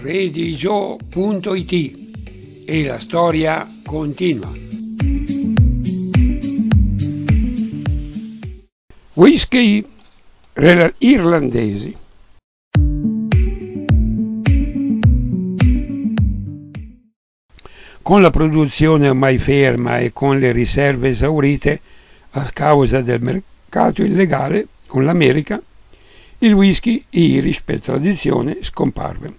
redigio.it e la storia continua. Whisky irlandesi. Con la produzione ormai ferma e con le riserve esaurite a causa del mercato illegale con l'America, il whisky Irish per tradizione scomparve.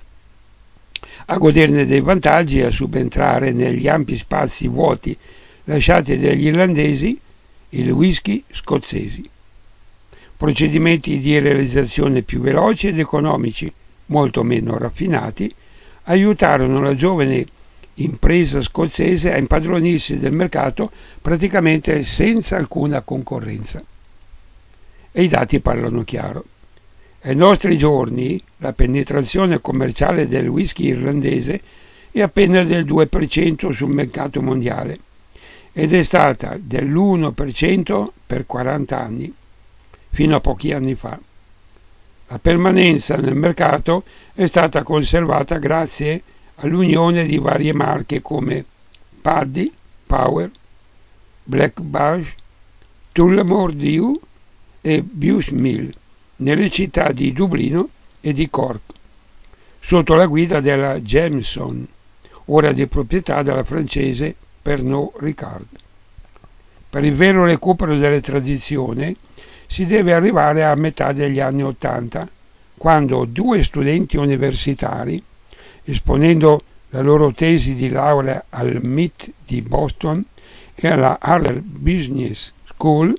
A goderne dei vantaggi e a subentrare negli ampi spazi vuoti lasciati dagli irlandesi il whisky scozzesi. Procedimenti di realizzazione più veloci ed economici, molto meno raffinati, aiutarono la giovane impresa scozzese a impadronirsi del mercato praticamente senza alcuna concorrenza. E i dati parlano chiaro. Ai nostri giorni la penetrazione commerciale del whisky irlandese è appena del 2% sul mercato mondiale ed è stata dell'1% per 40 anni, fino a pochi anni fa. La permanenza nel mercato è stata conservata grazie all'unione di varie marche come Paddy, Power, Black Bush, Tullamore Dew e Bushmill nelle città di Dublino e di Cork, sotto la guida della Jameson, ora di proprietà della francese Pernod Ricard. Per il vero recupero delle tradizioni si deve arrivare a metà degli anni '80, quando due studenti universitari, esponendo la loro tesi di laurea al MIT di Boston e alla Harvard Business School,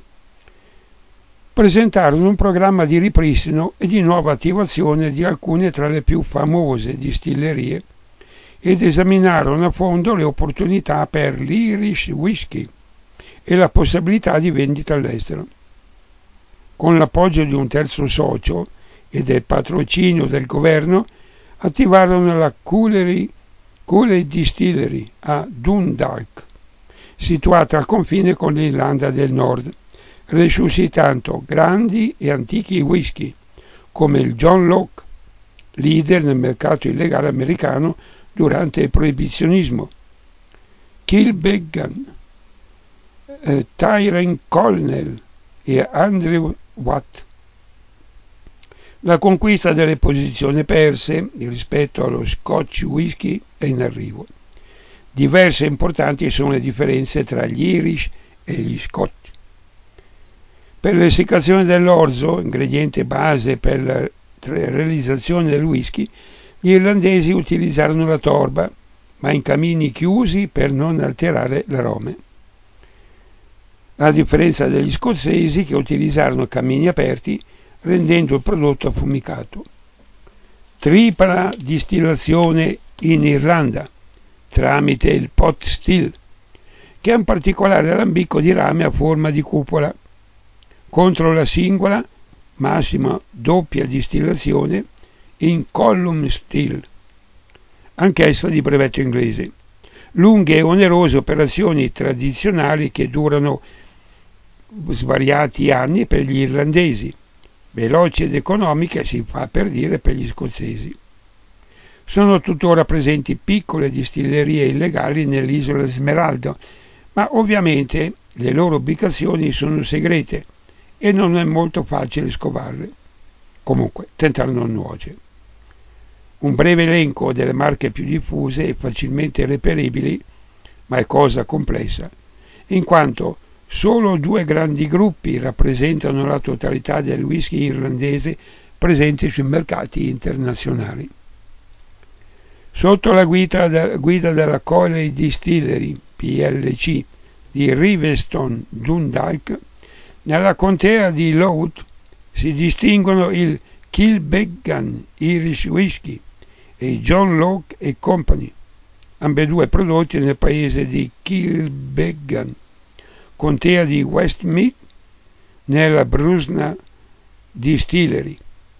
presentarono un programma di ripristino e di nuova attivazione di alcune tra le più famose distillerie ed esaminarono a fondo le opportunità per l'Irish Whisky e la possibilità di vendita all'estero. Con l'appoggio di un terzo socio e del patrocinio del governo, attivarono la Cooley Distillery a Dundalk, situata al confine con l'Irlanda del Nord, resuscitando grandi e antichi whisky come il John Locke, leader nel mercato illegale americano durante il proibizionismo, Kilbeggan, Tyrone Colnell e Andrew Watt. La conquista delle posizioni perse rispetto allo Scotch whisky è in arrivo. Diverse e importanti sono le differenze tra gli Irish e gli Scotch. Per l'essiccazione dell'orzo, ingrediente base per la realizzazione del whisky, gli irlandesi utilizzarono la torba, ma in camini chiusi per non alterare l'arome. A differenza degli scozzesi che utilizzarono camini aperti, rendendo il prodotto affumicato. Tripla distillazione in Irlanda, tramite il pot still, che ha un particolare alambicco di rame a forma di cupola, contro la singola, massima doppia distillazione in column still, anch'essa di brevetto inglese. Lunghe e onerose operazioni tradizionali che durano svariati anni per gli irlandesi, veloci ed economiche, si fa per dire, per gli scozzesi. Sono tuttora presenti piccole distillerie illegali nell'isola Smeraldo, ma ovviamente le loro ubicazioni sono segrete e non è molto facile scovarle. Comunque, tentare non nuoce. Un breve elenco delle marche più diffuse e facilmente reperibili, ma è cosa complessa, in quanto solo due grandi gruppi rappresentano la totalità del whisky irlandese presente sui mercati internazionali. Sotto la guida della Cooley Distillery, PLC, di Riveston, Dundalk, nella contea di Louth si distinguono il Kilbeggan Irish Whisky e il John Locke Company, ambedue prodotti nel paese di Kilbeggan, contea di Westmeath, nella Brusna Distillery.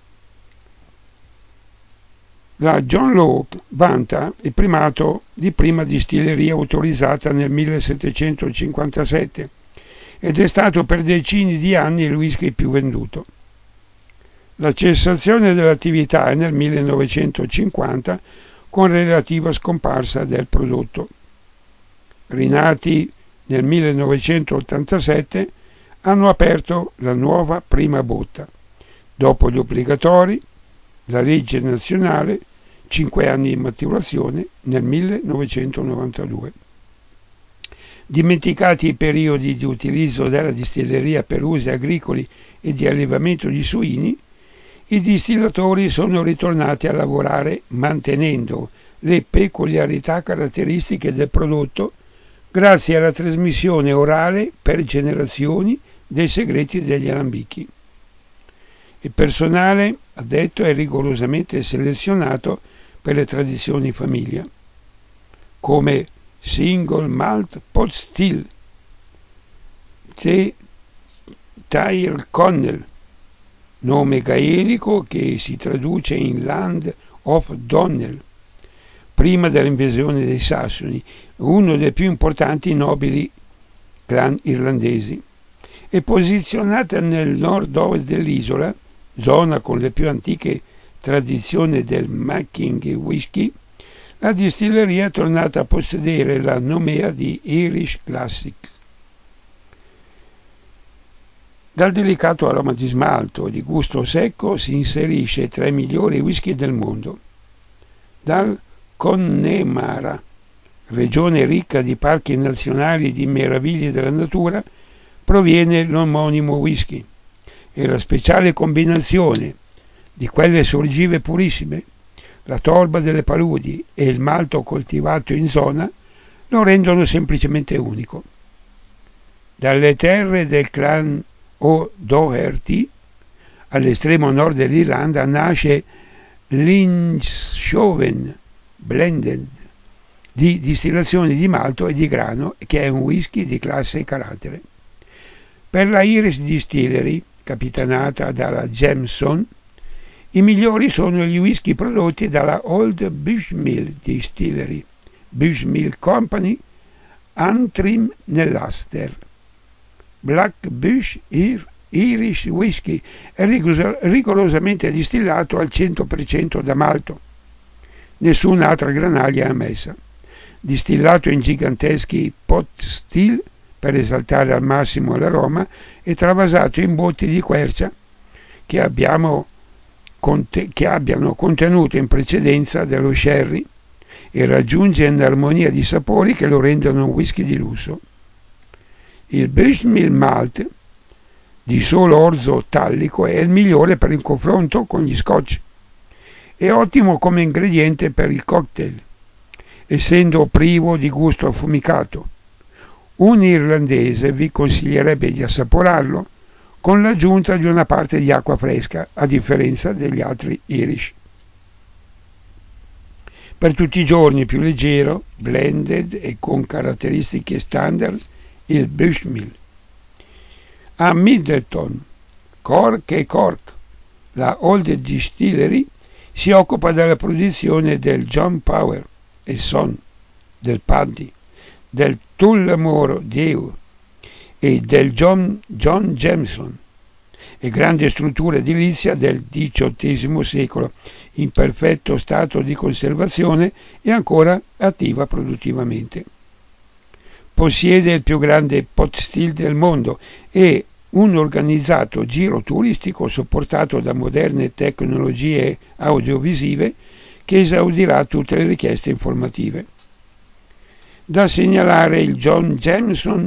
La John Locke vanta il primato di prima distilleria autorizzata nel 1757 ed è stato per decine di anni il whisky più venduto. La cessazione dell'attività è nel 1950 con relativa scomparsa del prodotto. Rinati nel 1987, hanno aperto la nuova prima botta, dopo gli obbligatori, la legge nazionale, 5 anni di maturazione nel 1992. Dimenticati i periodi di utilizzo della distilleria per usi agricoli e di allevamento di suini, i distillatori sono ritornati a lavorare mantenendo le peculiarità caratteristiche del prodotto grazie alla trasmissione orale per generazioni dei segreti degli alambichi. Il personale, ha detto, è rigorosamente selezionato per le tradizioni famiglia, come Single Malt Pot Still, Tyrell Connell, nome gaelico che si traduce in Land of Donnell, prima dell'invasione dei Sassoni, uno dei più importanti nobili clan irlandesi. È posizionata nel nord-ovest dell'isola, zona con le più antiche tradizioni del making whisky. La distilleria è tornata a possedere la nomea di Irish Classic. Dal delicato aroma di smalto e di gusto secco si inserisce tra i migliori whisky del mondo. Dal Connemara, regione ricca di parchi nazionali e di meraviglie della natura, proviene l'omonimo whisky e la speciale combinazione di quelle sorgive purissime, la torba delle paludi e il malto coltivato in zona lo rendono semplicemente unico. Dalle terre del clan O'Doherty, all'estremo nord dell'Irlanda, nasce l'Inshoven Blended, di distillazione di malto e di grano, che è un whisky di classe e carattere. Per la Irish Distillery, capitanata dalla Jameson, i migliori sono gli whisky prodotti dalla Old Bushmill Distillery, Bushmill Company, Antrim nell'Ulster. Black Bush Irish Whisky è rigorosamente distillato al 100% da malto. Nessun'altra granaglia è ammessa. Distillato in giganteschi pot still per esaltare al massimo l'aroma e travasato in botti di quercia che abbiano contenuto in precedenza dello sherry e raggiunge un'armonia di sapori che lo rendono un whisky di lusso. Il Bushmill Malt, di solo orzo tallico, è il migliore per il confronto con gli scotch. È ottimo come ingrediente per il cocktail, essendo privo di gusto affumicato. Un irlandese vi consiglierebbe di assaporarlo con l'aggiunta di una parte di acqua fresca, a differenza degli altri Irish. Per tutti i giorni più leggero, blended e con caratteristiche standard, il Bushmill. A Middleton, Cork e Cork, la Old Distillery si occupa della produzione del John Power e Son, del Paddy, del Tullamore Dew e del John Jameson, e grande struttura edilizia del XVIII secolo, in perfetto stato di conservazione e ancora attiva produttivamente. Possiede il più grande pot still del mondo e un organizzato giro turistico supportato da moderne tecnologie audiovisive che esaudirà tutte le richieste informative. Da segnalare il John Jameson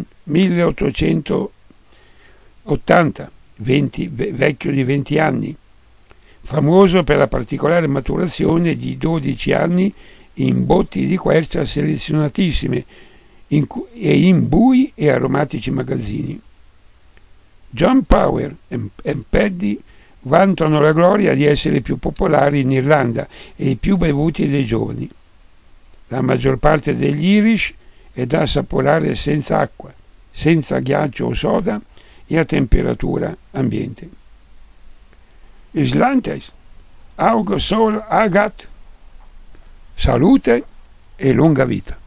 1880, vecchio di 20 anni, famoso per la particolare maturazione di 12 anni in botti di quercia selezionatissime e in bui e aromatici magazzini. John Power e Paddy vantano la gloria di essere i più popolari in Irlanda e i più bevuti dai giovani. La maggior parte degli Irish è da assaporare senza acqua, senza ghiaccio o soda e a temperatura ambiente. Islantes, aug sol agat, salute e lunga vita.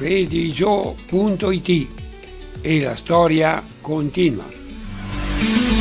www.redigio.it e la storia continua.